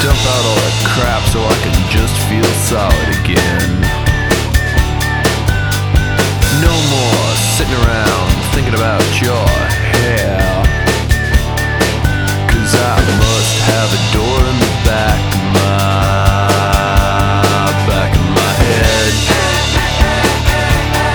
Dump out all that crap so I can just feel solid again. No more sitting around thinking about your